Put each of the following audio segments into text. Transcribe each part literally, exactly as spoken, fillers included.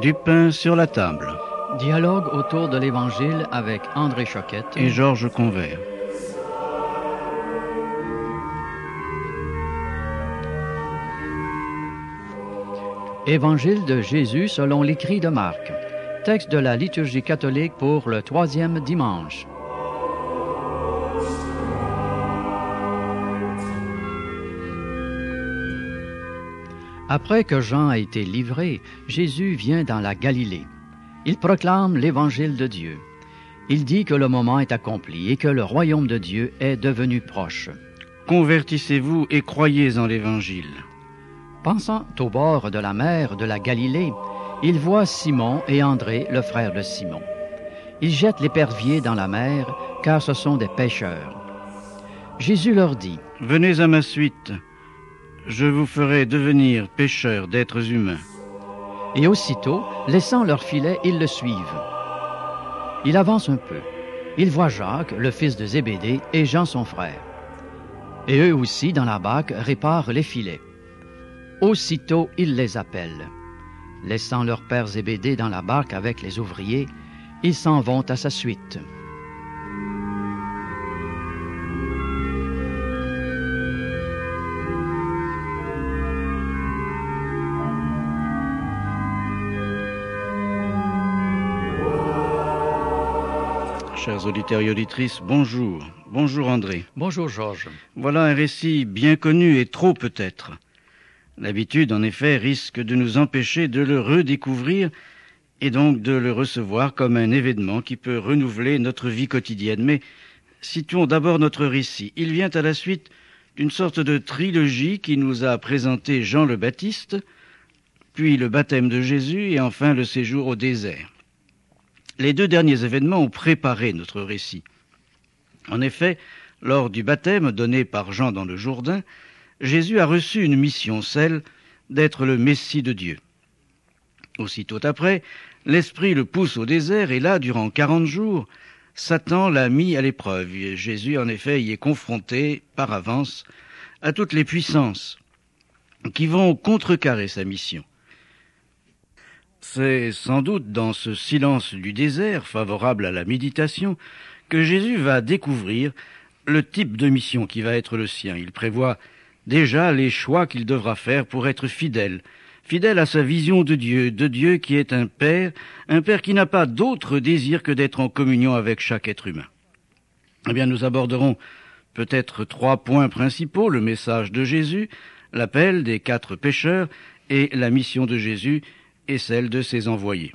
Du pain sur la table. Dialogue autour de l'Évangile avec André Choquette et Georges Convert. Évangile de Jésus selon l'écrit de Marc. Texte de la liturgie catholique pour le troisième dimanche. Après que Jean a été livré, Jésus vient dans la Galilée. Il proclame l'Évangile de Dieu. Il dit que le moment est accompli et que le royaume de Dieu est devenu proche. Convertissez-vous et croyez en l'Évangile. Pensant au bord de la mer de la Galilée, il voit Simon et André, le frère de Simon. Ils jettent l'épervier dans la mer, car ce sont des pêcheurs. Jésus leur dit, « Venez à ma suite, je vous ferai devenir pêcheurs d'êtres humains. » Et aussitôt, laissant leur filet, ils le suivent. Il avance un peu. Il voit Jacques, le fils de Zébédée, et Jean son frère. Et eux aussi, dans la barque, réparent les filets. Aussitôt, il les appelle. Laissant leur père Zébédée dans la barque avec les ouvriers, ils s'en vont à sa suite. Chers auditeurs et auditrices, bonjour. Bonjour André. Bonjour Georges. Voilà un récit bien connu et trop peut-être. L'habitude, en effet, risque de nous empêcher de le redécouvrir et donc de le recevoir comme un événement qui peut renouveler notre vie quotidienne. Mais situons d'abord notre récit. Il vient à la suite d'une sorte de trilogie qui nous a présenté Jean le Baptiste, puis le baptême de Jésus et enfin le séjour au désert. Les deux derniers événements ont préparé notre récit. En effet, lors du baptême donné par Jean dans le Jourdain, Jésus a reçu une mission, celle d'être le Messie de Dieu. Aussitôt après, l'Esprit le pousse au désert et là, durant quarante jours, Satan l'a mis à l'épreuve. Jésus, en effet, y est confronté par avance à toutes les puissances qui vont contrecarrer sa mission. C'est sans doute dans ce silence du désert, favorable à la méditation, que Jésus va découvrir le type de mission qui va être le sien. Il prévoit déjà les choix qu'il devra faire pour être fidèle, fidèle à sa vision de Dieu, de Dieu qui est un Père, un Père qui n'a pas d'autre désir que d'être en communion avec chaque être humain. Eh bien, nous aborderons peut-être trois points principaux, le message de Jésus, l'appel des quatre pécheurs et la mission de Jésus et celle de ses envoyés.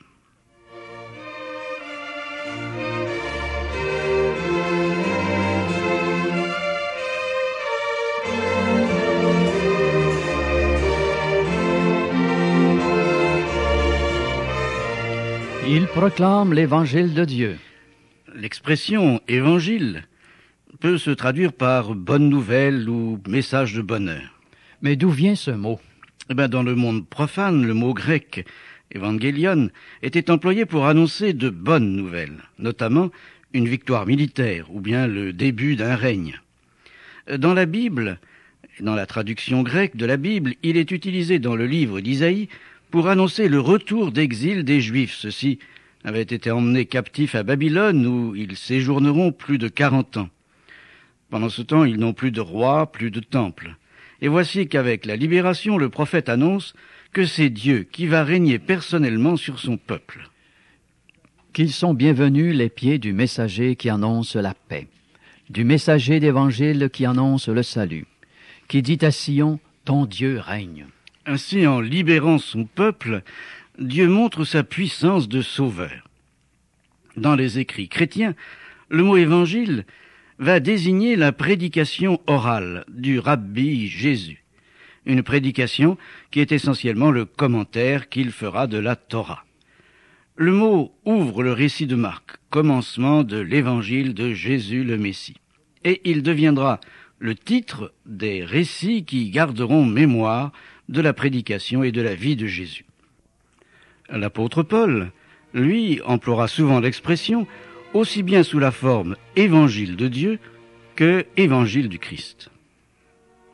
Il proclame l'Évangile de Dieu. L'expression « évangile » peut se traduire par « bonne nouvelle » ou « message de bonheur ». Mais d'où vient ce mot ? Eh bien, dans le monde profane, le mot grec « évangélion » était employé pour annoncer de bonnes nouvelles, notamment une victoire militaire ou bien le début d'un règne. Dans la Bible, dans la traduction grecque de la Bible, il est utilisé dans le livre d'Isaïe pour annoncer le retour d'exil des Juifs. Ceux-ci avaient été emmenés captifs à Babylone où ils séjourneront plus de quarante ans. Pendant ce temps, ils n'ont plus de roi, plus de temple. Et voici qu'avec la libération, le prophète annonce que c'est Dieu qui va régner personnellement sur son peuple. Qu'ils sont bienvenus les pieds du messager qui annonce la paix, du messager d'Évangile qui annonce le salut, qui dit à Sion, « Ton Dieu règne ». Ainsi, en libérant son peuple, Dieu montre sa puissance de sauveur. Dans les écrits chrétiens, le mot « évangile » va désigner la prédication orale du rabbi Jésus, une prédication qui est essentiellement le commentaire qu'il fera de la Torah. Le mot ouvre le récit de Marc, commencement de l'évangile de Jésus le Messie, et il deviendra le titre des récits qui garderont mémoire de la prédication et de la vie de Jésus. L'apôtre Paul, lui, emploiera souvent l'expression aussi bien sous la forme évangile de Dieu que évangile du Christ.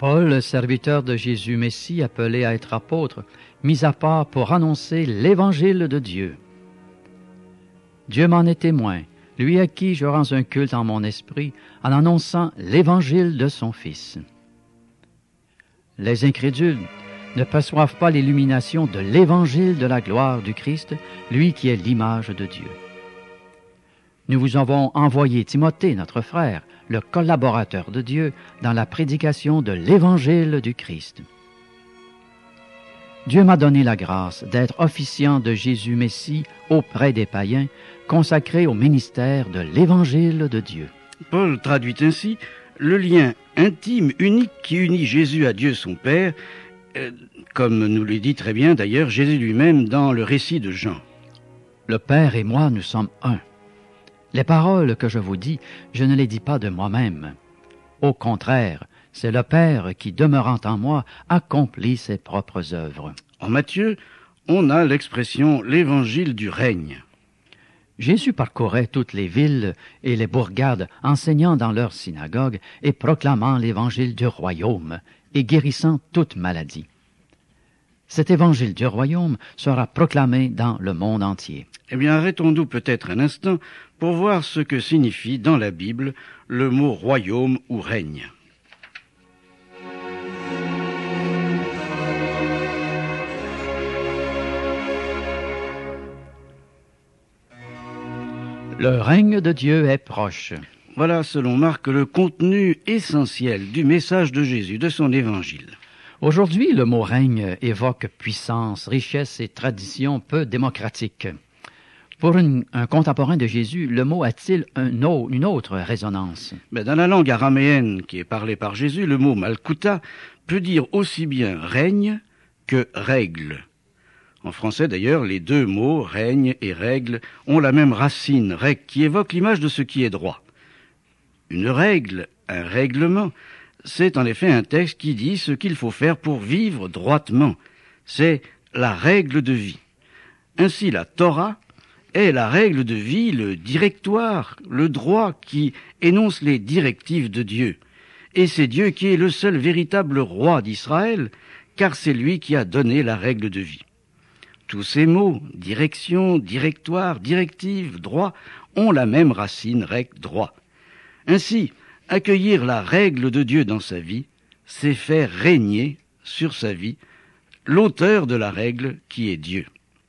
Paul, serviteur de Jésus Messie, appelé à être apôtre, mis à part pour annoncer l'Évangile de Dieu. Dieu m'en est témoin, lui à qui je rends un culte en mon esprit, en annonçant l'Évangile de son Fils. Les incrédules ne perçoivent pas l'illumination de l'Évangile de la gloire du Christ, lui qui est l'image de Dieu. Nous vous avons envoyé Timothée, notre frère, le collaborateur de Dieu, dans la prédication de l'Évangile du Christ. Dieu m'a donné la grâce d'être officiant de Jésus Messie auprès des païens, consacré au ministère de l'Évangile de Dieu. Paul traduit ainsi le lien intime, unique qui unit Jésus à Dieu son Père, euh, comme nous le dit très bien d'ailleurs Jésus lui-même dans le récit de Jean. Le Père et moi, nous sommes un. Les paroles que je vous dis, je ne les dis pas de moi-même. Au contraire, c'est le Père qui, demeurant en moi, accomplit ses propres œuvres. En Matthieu, on a l'expression « l'évangile du règne ». Jésus parcourait toutes les villes et les bourgades, enseignant dans leurs synagogues et proclamant l'évangile du royaume et guérissant toute maladie. Cet évangile du royaume sera proclamé dans le monde entier. Eh bien, arrêtons-nous peut-être un instant pour voir ce que signifie dans la Bible le mot royaume ou règne. Le règne de Dieu est proche. Voilà, selon Marc, le contenu essentiel du message de Jésus, de son évangile. Aujourd'hui, le mot règne évoque puissance, richesse et tradition peu démocratique. Pour une, un contemporain de Jésus, le mot a-t-il un au, une autre résonance? Mais dans la langue araméenne qui est parlée par Jésus, le mot malkuta peut dire aussi bien règne que règle. En français d'ailleurs, les deux mots, règne et règle, ont la même racine, règle, qui évoque l'image de ce qui est droit. Une règle, un règlement, c'est en effet un texte qui dit ce qu'il faut faire pour vivre droitement. C'est la règle de vie. Ainsi, la Torah est la règle de vie, le directoire, le droit qui énonce les directives de Dieu. Et c'est Dieu qui est le seul véritable roi d'Israël, car c'est lui qui a donné la règle de vie. Tous ces mots, direction, directoire, directive, droit, ont la même racine, règle, droit. Ainsi, accueillir la règle de Dieu dans sa vie, c'est faire régner sur sa vie l'auteur de la règle qui est Dieu.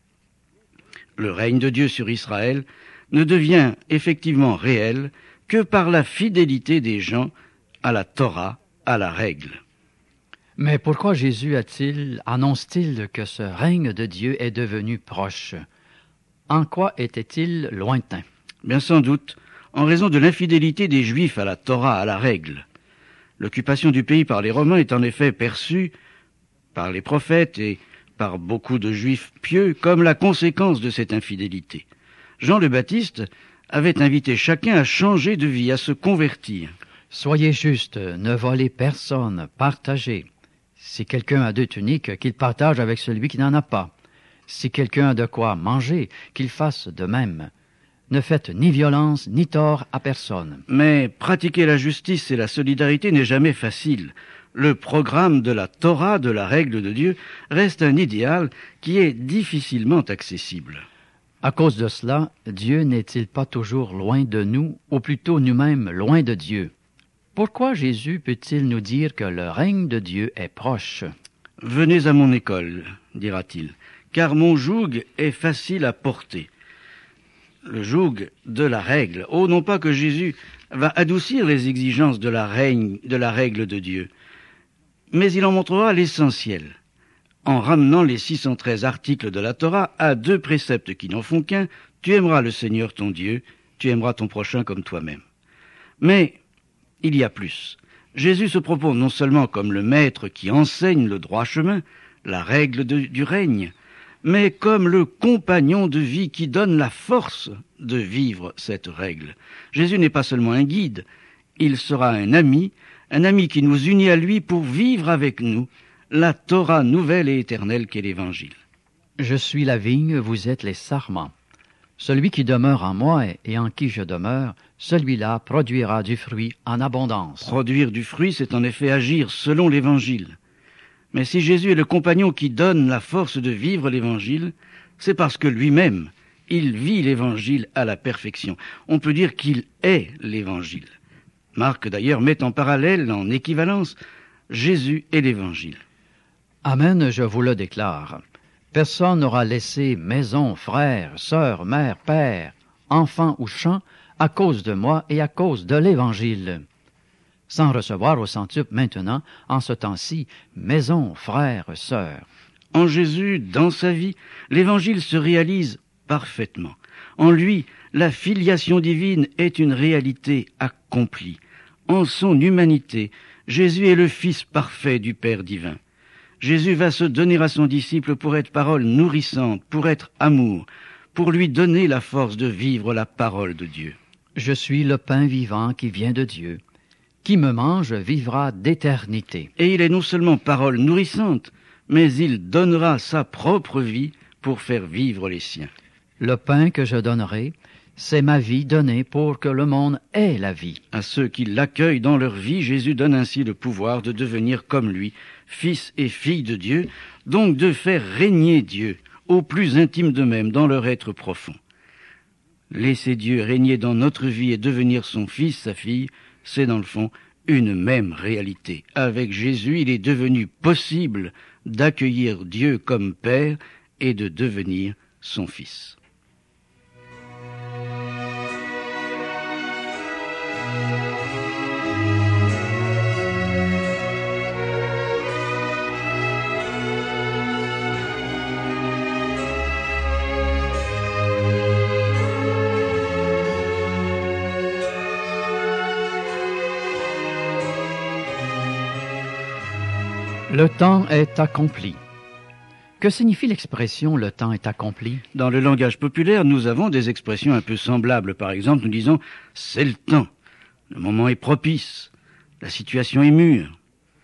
Le règne de Dieu sur Israël ne devient effectivement réel que par la fidélité des gens à la Torah, à la règle. Mais pourquoi Jésus a-t-il, annonce-t-il que ce règne de Dieu est devenu proche? En quoi était-il lointain? Bien sans doute, en raison de l'infidélité des Juifs à la Torah, à la règle. L'occupation du pays par les Romains est en effet perçue par les prophètes et par beaucoup de Juifs pieux comme la conséquence de cette infidélité. Jean le Baptiste avait invité chacun à changer de vie, à se convertir. Soyez juste, ne volez personne, partagez. Si quelqu'un a deux tuniques, qu'il partage avec celui qui n'en a pas. Si quelqu'un a de quoi manger, qu'il fasse de même. Ne faites ni violence ni tort à personne. Mais pratiquer la justice et la solidarité n'est jamais facile. Le programme de la Torah, de la règle de Dieu, reste un idéal qui est difficilement accessible. À cause de cela, Dieu n'est-il pas toujours loin de nous, ou plutôt nous-mêmes loin de Dieu? Pourquoi Jésus peut-il nous dire que le règne de Dieu est proche? « Venez à mon école, dira-t-il, car mon joug est facile à porter. » Le joug de la règle. Oh, non pas que Jésus va adoucir les exigences de la, règne, de la règle de Dieu, mais il en montrera l'essentiel, en ramenant les six cent treize articles de la Torah à deux préceptes qui n'en font qu'un. Tu aimeras le Seigneur ton Dieu, tu aimeras ton prochain comme toi-même. Mais il y a plus. Jésus se propose non seulement comme le maître qui enseigne le droit chemin, la règle de, du règne, mais comme le compagnon de vie qui donne la force de vivre cette règle. Jésus n'est pas seulement un guide, il sera un ami, un ami qui nous unit à lui pour vivre avec nous la Torah nouvelle et éternelle qu'est l'Évangile. Je suis la vigne, vous êtes les sarments. Celui qui demeure en moi et en qui je demeure, celui-là produira du fruit en abondance. Produire du fruit, c'est en effet agir selon l'Évangile. Mais si Jésus est le compagnon qui donne la force de vivre l'Évangile, c'est parce que lui-même, il vit l'Évangile à la perfection. On peut dire qu'il est l'Évangile. Marc, d'ailleurs, met en parallèle, en équivalence, Jésus et l'Évangile. Amen, je vous le déclare. Personne n'aura laissé maison, frères, sœurs, mère, père, enfants ou champs à cause de moi et à cause de l'Évangile, sans recevoir au centuple maintenant, en ce temps-ci, maison, frères, sœurs. En Jésus, dans sa vie, l'Évangile se réalise parfaitement. En lui, la filiation divine est une réalité accomplie. En son humanité, Jésus est le Fils parfait du Père divin. Jésus va se donner à son disciple pour être parole nourrissante, pour être amour, pour lui donner la force de vivre la parole de Dieu. Je suis le pain vivant qui vient de Dieu. Qui me mange vivra d'éternité. Et il est non seulement parole nourrissante, mais il donnera sa propre vie pour faire vivre les siens. Le pain que je donnerai, c'est ma vie donnée pour que le monde ait la vie. À ceux qui l'accueillent dans leur vie, Jésus donne ainsi le pouvoir de devenir comme lui, fils et filles de Dieu, donc de faire régner Dieu au plus intime d'eux-mêmes, dans leur être profond. Laisser Dieu régner dans notre vie et devenir son fils, sa fille, c'est dans le fond une même réalité. Avec Jésus, il est devenu possible d'accueillir Dieu comme Père et de devenir son fils. Le temps est accompli. Que signifie l'expression « le temps est accompli » ? Dans le langage populaire, nous avons des expressions un peu semblables. Par exemple, nous disons « c'est le temps »,« le moment est propice »,« la situation est mûre ».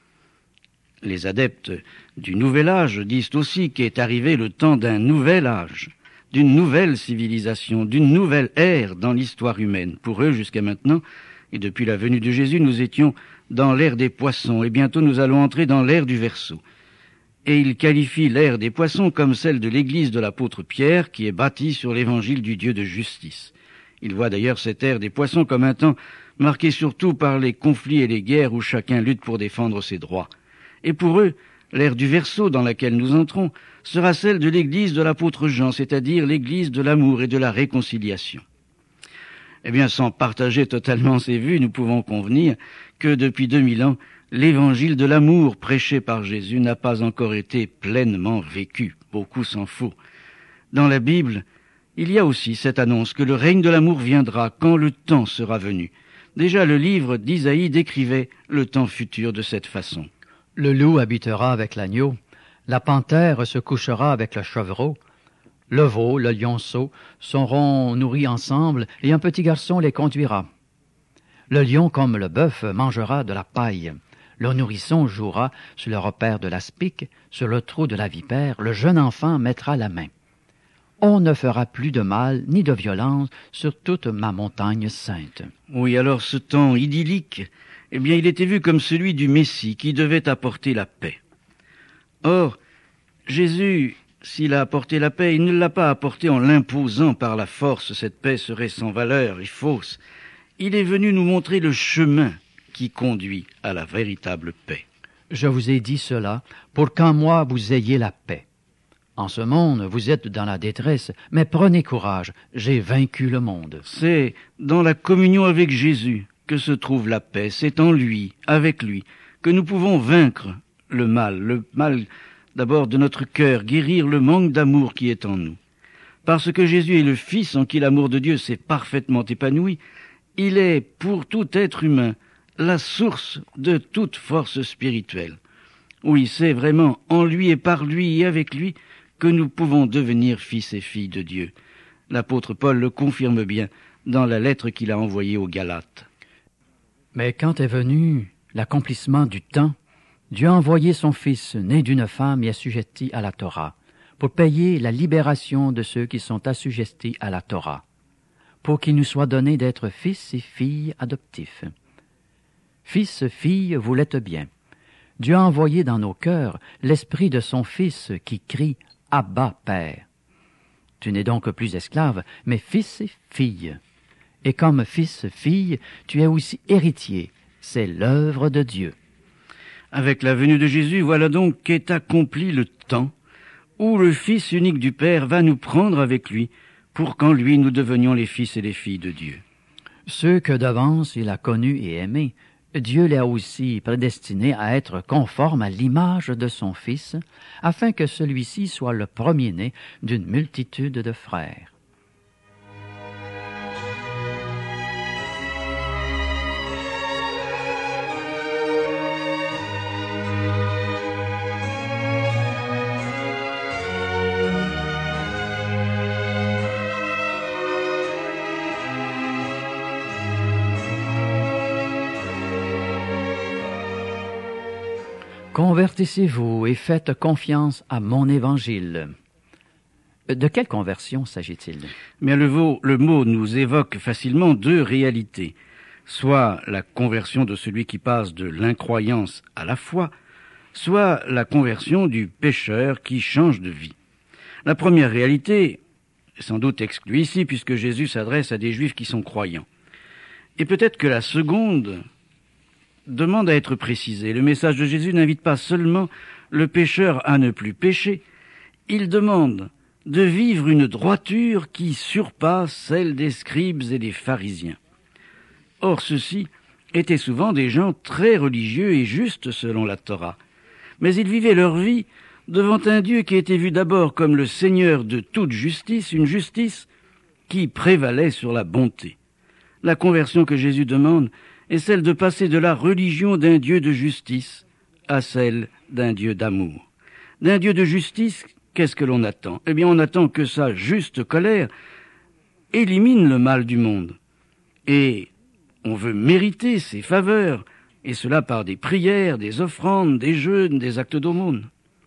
Les adeptes du nouvel âge disent aussi qu'est arrivé le temps d'un nouvel âge, d'une nouvelle civilisation, d'une nouvelle ère dans l'histoire humaine. Pour eux, jusqu'à maintenant, et depuis la venue de Jésus, nous étions dans l'ère des poissons, et bientôt nous allons entrer dans l'ère du Verseau. Et il qualifie l'ère des poissons comme celle de l'église de l'apôtre Pierre, qui est bâtie sur l'évangile du Dieu de justice. Il voit d'ailleurs cette ère des poissons comme un temps marqué surtout par les conflits et les guerres où chacun lutte pour défendre ses droits. Et pour eux, l'ère du Verseau dans laquelle nous entrons sera celle de l'église de l'apôtre Jean, c'est-à-dire l'église de l'amour et de la réconciliation. Eh bien, sans partager totalement ces vues, nous pouvons convenir que depuis deux mille ans, l'évangile de l'amour prêché par Jésus n'a pas encore été pleinement vécu. Beaucoup s'en faut. Dans la Bible, il y a aussi cette annonce que le règne de l'amour viendra quand le temps sera venu. Déjà, le livre d'Isaïe décrivait le temps futur de cette façon. Le loup habitera avec l'agneau, la panthère se couchera avec le chevreau, le veau, le lionceau seront nourris ensemble et un petit garçon les conduira. Le lion, comme le bœuf, mangera de la paille. Le nourrisson jouera sur le repère de l'aspic, sur le trou de la vipère, le jeune enfant mettra la main. On ne fera plus de mal ni de violence sur toute ma montagne sainte. Oui, alors ce temps idyllique, eh bien, il était vu comme celui du Messie qui devait apporter la paix. Or, Jésus, s'il a apporté la paix, il ne l'a pas apportée en l'imposant par la force. Cette paix serait sans valeur et fausse. Il est venu nous montrer le chemin qui conduit à la véritable paix. Je vous ai dit cela pour qu'en moi vous ayez la paix. En ce monde, vous êtes dans la détresse, mais prenez courage, j'ai vaincu le monde. C'est dans la communion avec Jésus que se trouve la paix. C'est en lui, avec lui, que nous pouvons vaincre le mal, le mal d'abord de notre cœur, guérir le manque d'amour qui est en nous. Parce que Jésus est le Fils en qui l'amour de Dieu s'est parfaitement épanoui, il est, pour tout être humain, la source de toute force spirituelle. Oui, c'est vraiment en lui et par lui et avec lui que nous pouvons devenir fils et filles de Dieu. L'apôtre Paul le confirme bien dans la lettre qu'il a envoyée aux Galates. Mais quand est venu l'accomplissement du temps, Dieu a envoyé son Fils, né d'une femme et assujetti à la Torah, pour payer la libération de ceux qui sont assujettis à la Torah, pour qu'il nous soit donné d'être fils et filles adoptifs. Fils, filles, vous l'êtes bien. Dieu a envoyé dans nos cœurs l'esprit de son Fils qui crie « Abba, Père ». Tu n'es donc plus esclave, mais fils et fille. Et comme fils, fille, tu es aussi héritier. C'est l'œuvre de Dieu. Avec la venue de Jésus, voilà donc qu'est accompli le temps où le Fils unique du Père va nous prendre avec lui pour qu'en lui nous devenions les fils et les filles de Dieu. Ceux que d'avance il a connus et aimés, Dieu les a aussi prédestinés à être conformes à l'image de son Fils, afin que celui-ci soit le premier-né d'une multitude de frères. Convertissez-vous et faites confiance à mon évangile. De quelle conversion s'agit-il? Mais le, vo- le mot nous évoque facilement deux réalités, soit la conversion de celui qui passe de l'incroyance à la foi, soit la conversion du pécheur qui change de vie. La première réalité est sans doute exclue ici, puisque Jésus s'adresse à des Juifs qui sont croyants. Et peut-être que la seconde demande à être précisée. Le message de Jésus n'invite pas seulement le pécheur à ne plus pécher, il demande de vivre une droiture qui surpasse celle des scribes et des pharisiens. Or, ceux-ci étaient souvent des gens très religieux et justes selon la Torah, mais ils vivaient leur vie devant un Dieu qui était vu d'abord comme le Seigneur de toute justice, une justice qui prévalait sur la bonté. La conversion que Jésus demande est celle de passer de la religion d'un Dieu de justice à celle d'un Dieu d'amour. D'un Dieu de justice, qu'est-ce que l'on attend? Eh bien, on attend que sa juste colère élimine le mal du monde. Et on veut mériter ses faveurs, et cela par des prières, des offrandes, des jeûnes, des actes d'aumône.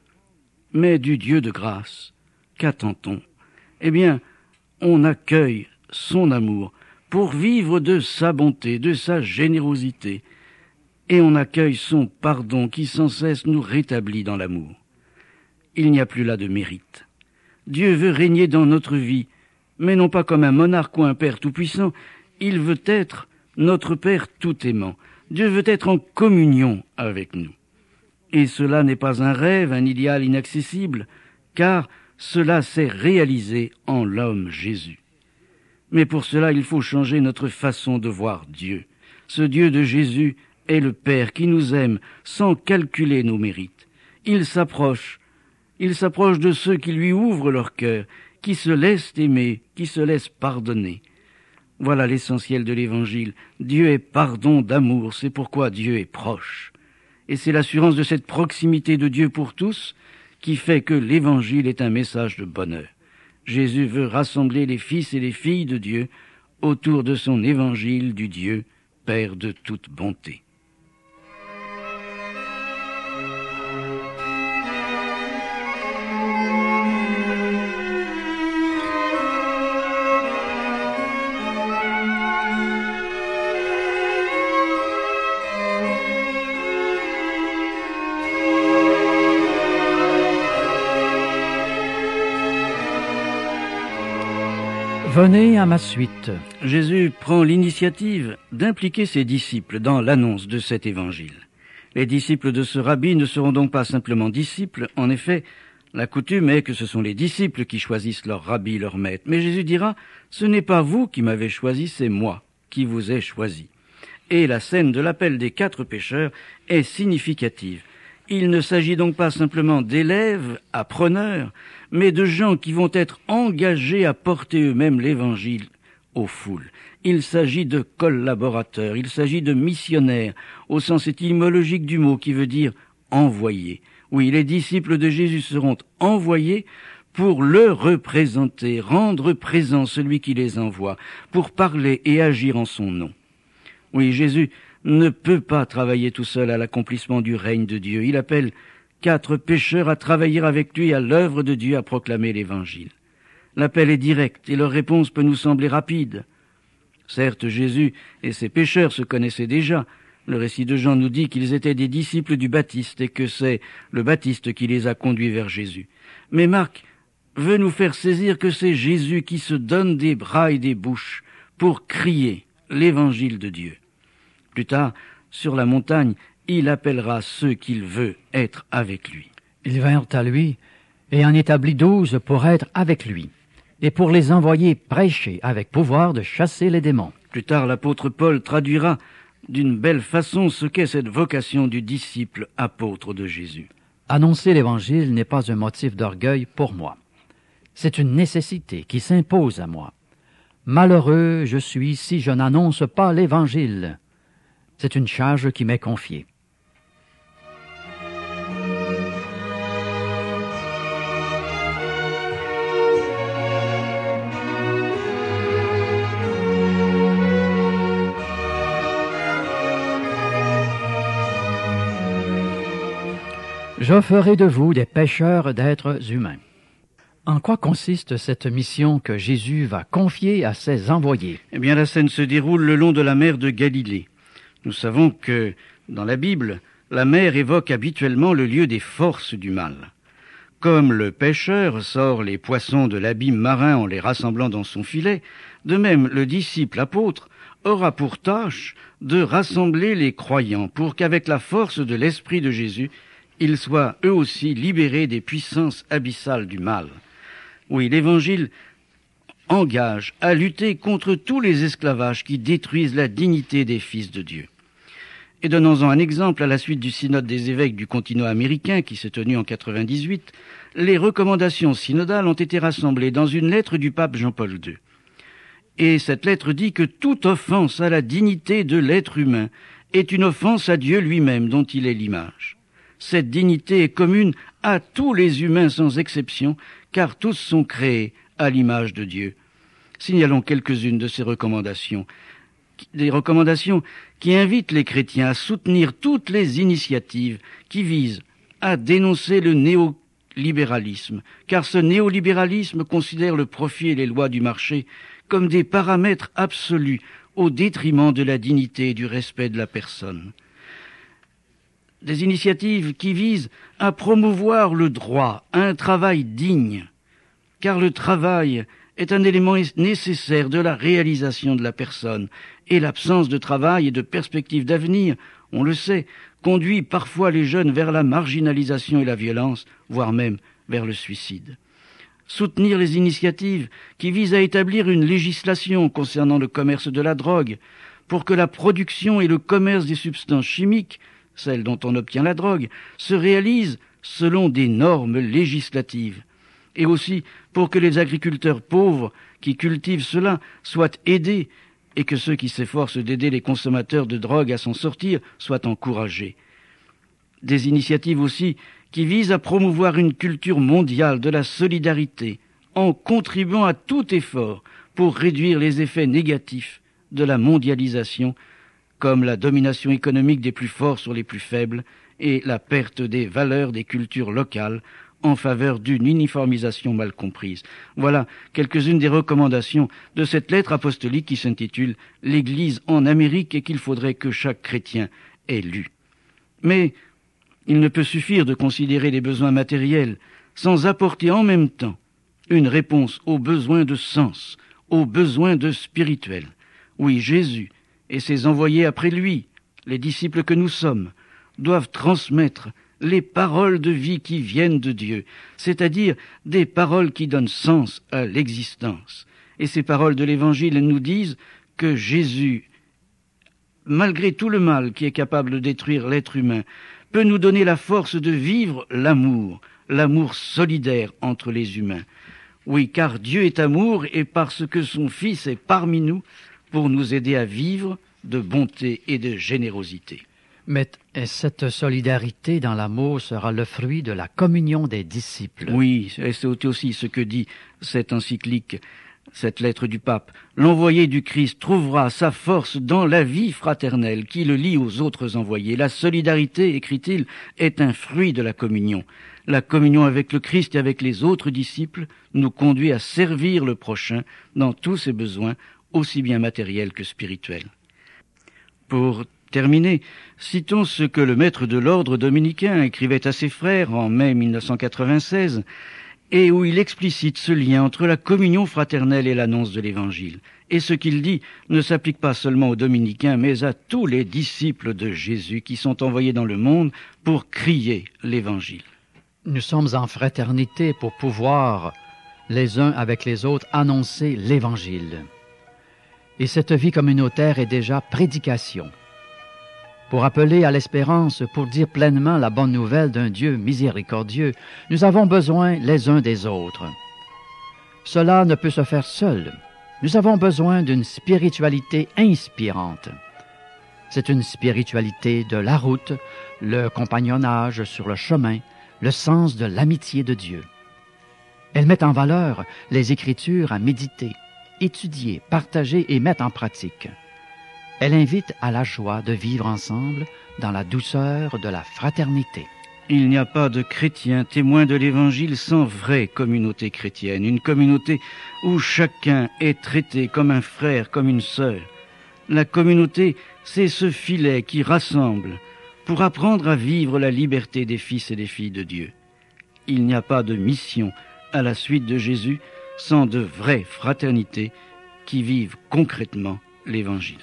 Mais du Dieu de grâce, qu'attend-on? Eh bien, on accueille son amour pour vivre de sa bonté, de sa générosité, et on accueille son pardon qui sans cesse nous rétablit dans l'amour. Il n'y a plus là de mérite. Dieu veut régner dans notre vie, mais non pas comme un monarque ou un Père tout-puissant, il veut être notre Père tout-aimant. Dieu veut être en communion avec nous. Et cela n'est pas un rêve, un idéal inaccessible, car cela s'est réalisé en l'homme Jésus. Mais pour cela, il faut changer notre façon de voir Dieu. Ce Dieu de Jésus est le Père qui nous aime sans calculer nos mérites. Il s'approche, il s'approche de ceux qui lui ouvrent leur cœur, qui se laissent aimer, qui se laissent pardonner. Voilà l'essentiel de l'Évangile. Dieu est pardon d'amour, c'est pourquoi Dieu est proche. Et c'est l'assurance de cette proximité de Dieu pour tous qui fait que l'Évangile est un message de bonheur. Jésus veut rassembler les fils et les filles de Dieu autour de son évangile du Dieu, Père de toute bonté. Venez à ma suite. Jésus prend l'initiative d'impliquer ses disciples dans l'annonce de cet évangile. Les disciples de ce rabbi ne seront donc pas simplement disciples. En effet, la coutume est que ce sont les disciples qui choisissent leur rabbi, leur maître. Mais Jésus dira, ce n'est pas vous qui m'avez choisi, c'est moi qui vous ai choisi. Et la scène de l'appel des quatre pécheurs est significative. Il ne s'agit donc pas simplement d'élèves, appreneurs, mais de gens qui vont être engagés à porter eux-mêmes l'évangile aux foules. Il s'agit de collaborateurs, il s'agit de missionnaires, au sens étymologique du mot qui veut dire envoyer. Oui, les disciples de Jésus seront envoyés pour le représenter, rendre présent celui qui les envoie, pour parler et agir en son nom. Oui, Jésus ne peut pas travailler tout seul à l'accomplissement du règne de Dieu. Il appelle quatre pécheurs à travailler avec lui à l'œuvre de Dieu à proclamer l'Évangile. L'appel est direct et leur réponse peut nous sembler rapide. Certes, Jésus et ses pécheurs se connaissaient déjà. Le récit de Jean nous dit qu'ils étaient des disciples du Baptiste et que c'est le Baptiste qui les a conduits vers Jésus. Mais Marc veut nous faire saisir que c'est Jésus qui se donne des bras et des bouches pour crier l'Évangile de Dieu. Plus tard, sur la montagne, il appellera ceux qu'il veut être avec lui. Ils vinrent à lui et en établit douze pour être avec lui et pour les envoyer prêcher avec pouvoir de chasser les démons. Plus tard, l'apôtre Paul traduira d'une belle façon ce qu'est cette vocation du disciple apôtre de Jésus. Annoncer l'Évangile n'est pas un motif d'orgueil pour moi. C'est une nécessité qui s'impose à moi. Malheureux je suis si je n'annonce pas l'Évangile. C'est une charge qui m'est confiée. Je ferai de vous des pêcheurs d'êtres humains. En quoi consiste cette mission que Jésus va confier à ses envoyés? Eh bien, la scène se déroule le long de la mer de Galilée. Nous savons que, dans la Bible, la mer évoque habituellement le lieu des forces du mal. Comme le pêcheur sort les poissons de l'abîme marin en les rassemblant dans son filet, de même le disciple apôtre aura pour tâche de rassembler les croyants pour qu'avec la force de l'Esprit de Jésus, ils soient eux aussi libérés des puissances abyssales du mal. Oui, l'Évangile engage à lutter contre tous les esclavages qui détruisent la dignité des fils de Dieu. Et donnons-en un exemple à la suite du synode des évêques du continent américain qui s'est tenu en quatre-vingt-dix-huit, les recommandations synodales ont été rassemblées dans une lettre du pape Jean-Paul deux. Et cette lettre dit que toute offense à la dignité de l'être humain est une offense à Dieu lui-même dont il est l'image. Cette dignité est commune à tous les humains sans exception, car tous sont créés à l'image de Dieu. Signalons quelques-unes de ces recommandations. Des recommandations qui invitent les chrétiens à soutenir toutes les initiatives qui visent à dénoncer le néolibéralisme, car ce néolibéralisme considère le profit et les lois du marché comme des paramètres absolus au détriment de la dignité et du respect de la personne. Des initiatives qui visent à promouvoir le droit à un travail digne, car le travail est un élément nécessaire de la réalisation de la personne, et l'absence de travail et de perspective d'avenir, on le sait, conduit parfois les jeunes vers la marginalisation et la violence, voire même vers le suicide. Soutenir les initiatives qui visent à établir une législation concernant le commerce de la drogue, pour que la production et le commerce des substances chimiques, celles dont on obtient la drogue, se réalisent selon des normes législatives. Et aussi pour que les agriculteurs pauvres qui cultivent cela soient aidés et que ceux qui s'efforcent d'aider les consommateurs de drogue à s'en sortir soient encouragés. Des initiatives aussi qui visent à promouvoir une culture mondiale de la solidarité en contribuant à tout effort pour réduire les effets négatifs de la mondialisation, comme la domination économique des plus forts sur les plus faibles et la perte des valeurs des cultures locales en faveur d'une uniformisation mal comprise. Voilà quelques-unes des recommandations de cette lettre apostolique qui s'intitule « L'Église en Amérique » et qu'il faudrait que chaque chrétien ait lu. Mais il ne peut suffire de considérer les besoins matériels sans apporter en même temps une réponse aux besoins de sens, aux besoins de spirituel. Oui, Jésus et ses envoyés après lui, les disciples que nous sommes, doivent transmettre les paroles de vie qui viennent de Dieu, c'est-à-dire des paroles qui donnent sens à l'existence. Et ces paroles de l'Évangile nous disent que Jésus, malgré tout le mal qui est capable de détruire l'être humain, peut nous donner la force de vivre l'amour, l'amour solidaire entre les humains. Oui, car Dieu est amour et parce que son Fils est parmi nous pour nous aider à vivre de bonté et de générosité. Mais cette solidarité dans l'amour sera le fruit de la communion des disciples. Oui, c'est aussi ce que dit cette encyclique Cette lettre du pape, l'envoyé du Christ trouvera sa force dans la vie fraternelle qui le lie aux autres envoyés. La solidarité, écrit-il, est un fruit de la communion. La communion avec le Christ et avec les autres disciples nous conduit à servir le prochain dans tous ses besoins, aussi bien matériels que spirituels. Pour terminer, citons ce que le maître de l'ordre dominicain écrivait à ses frères en mai mille neuf cent quatre-vingt-seize, et où il explicite ce lien entre la communion fraternelle et l'annonce de l'Évangile. Et ce qu'il dit ne s'applique pas seulement aux dominicains, mais à tous les disciples de Jésus qui sont envoyés dans le monde pour crier l'Évangile. Nous sommes en fraternité pour pouvoir, les uns avec les autres, annoncer l'Évangile. Et cette vie communautaire est déjà prédication. Pour appeler à l'espérance, pour dire pleinement la bonne nouvelle d'un Dieu miséricordieux, nous avons besoin les uns des autres. Cela ne peut se faire seul. Nous avons besoin d'une spiritualité inspirante. C'est une spiritualité de la route, le compagnonnage sur le chemin, le sens de l'amitié de Dieu. Elle met en valeur les Écritures à méditer, étudier, partager et mettre en pratique. Elle invite à la joie de vivre ensemble dans la douceur de la fraternité. Il n'y a pas de chrétiens témoins de l'Évangile sans vraie communauté chrétienne, une communauté où chacun est traité comme un frère, comme une sœur. La communauté, c'est ce filet qui rassemble pour apprendre à vivre la liberté des fils et des filles de Dieu. Il n'y a pas de mission à la suite de Jésus sans de vraies fraternités qui vivent concrètement l'Évangile.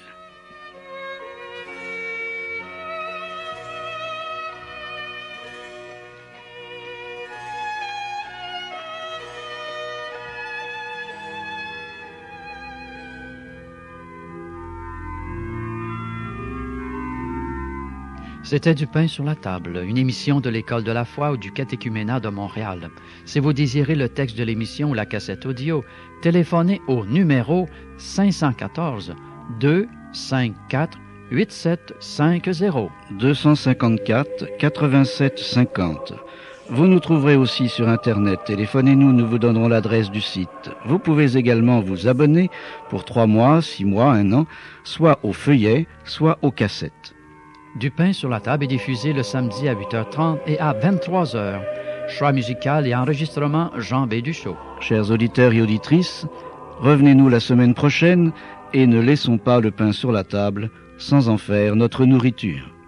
C'était Du pain sur la table, une émission de l'École de la foi ou du catéchuménat de Montréal. Si vous désirez le texte de l'émission ou la cassette audio, téléphonez au numéro cinq un quatre, deux cinq quatre, huit sept cinq zéro. deux cent cinquante-quatre, quatre-vingt-sept cinquante. Vous nous trouverez aussi sur Internet. Téléphonez-nous, nous vous donnerons l'adresse du site. Vous pouvez également vous abonner pour trois mois, six mois, un an, soit au feuillet, soit aux cassettes. Du pain sur la table est diffusé le samedi à huit heures trente et à vingt-trois heures. Choix musical et enregistrement Jean Béduchot. Chers auditeurs et auditrices, revenez-nous la semaine prochaine et ne laissons pas le pain sur la table sans en faire notre nourriture.